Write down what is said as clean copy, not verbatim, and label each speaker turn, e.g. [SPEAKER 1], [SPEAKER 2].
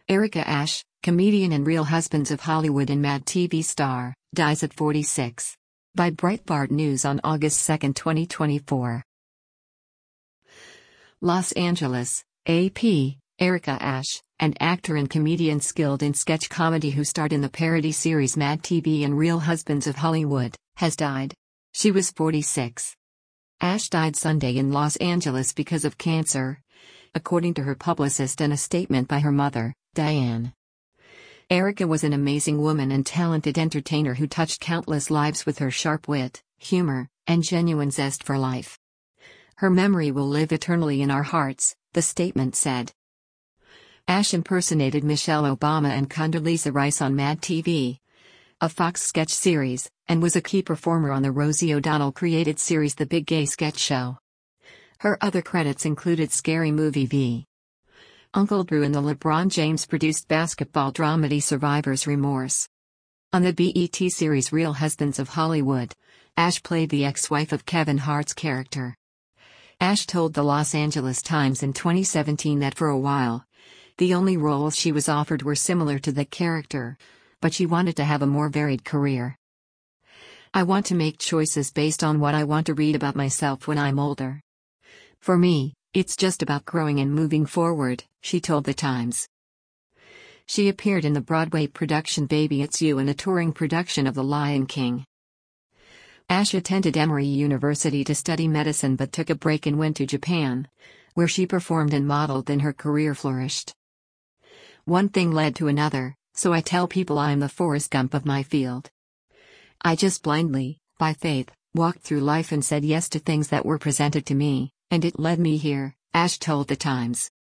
[SPEAKER 1] Erica Ashe, comedian and Real Husbands of Hollywood and Mad TV star, dies at 46. By Breitbart News on August 2, 2024. Los Angeles, AP, Erica Ashe, an actor and comedian skilled in sketch comedy who starred in the parody series Mad TV and Real Husbands of Hollywood, has died. She was 46. Ashe died Sunday in Los Angeles because of cancer, according to her publicist and a statement by her mother, Diane. Erica was an amazing woman and talented entertainer who touched countless lives with her sharp wit, humor, and genuine zest for life. Her memory will live eternally in our hearts, the statement said. Ashe impersonated Michelle Obama and Condoleezza Rice on Mad TV, a Fox sketch series, and was a key performer on the Rosie O'Donnell-created series The Big Gay Sketch Show. Her other credits included Scary Movie v. Uncle Drew and the LeBron James-produced basketball dramedy Survivor's Remorse. On the BET series Real Husbands of Hollywood, Ashe played the ex-wife of Kevin Hart's character. Ashe told the Los Angeles Times in 2017 that for a while, the only roles she was offered were similar to the character, but she wanted to have a more varied career. "I want to make choices based on what I want to read about myself when I'm older. For me, it's just about growing and moving forward," she told the Times. She appeared in the Broadway production Baby It's You and a touring production of The Lion King. Ashe attended Emory University to study medicine but took a break and went to Japan, where she performed and modeled and her career flourished. "One thing led to another, so I tell people I'm the Forrest Gump of my field. I just blindly, by faith, walked through life and said yes to things that were presented to me, and it led me here," Ashe told the Times.